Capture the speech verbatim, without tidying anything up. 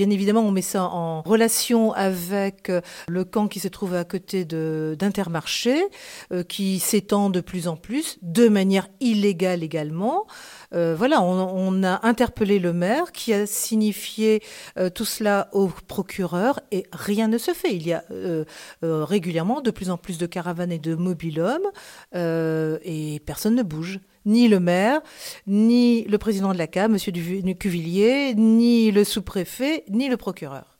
Bien évidemment, on met ça en relation avec le camp qui se trouve à côté de, d'Intermarché, euh, qui s'étend de plus en plus, de manière illégale également. Euh, voilà, on, on a interpellé le maire qui a signifié euh, tout cela au procureur et rien ne se fait. Il y a euh, euh, régulièrement de plus en plus de caravanes et de mobil-hommes euh, et personne ne bouge. Ni le maire, ni le président de la C A, M. Cuvillier, ni le sous-préfet, ni le procureur.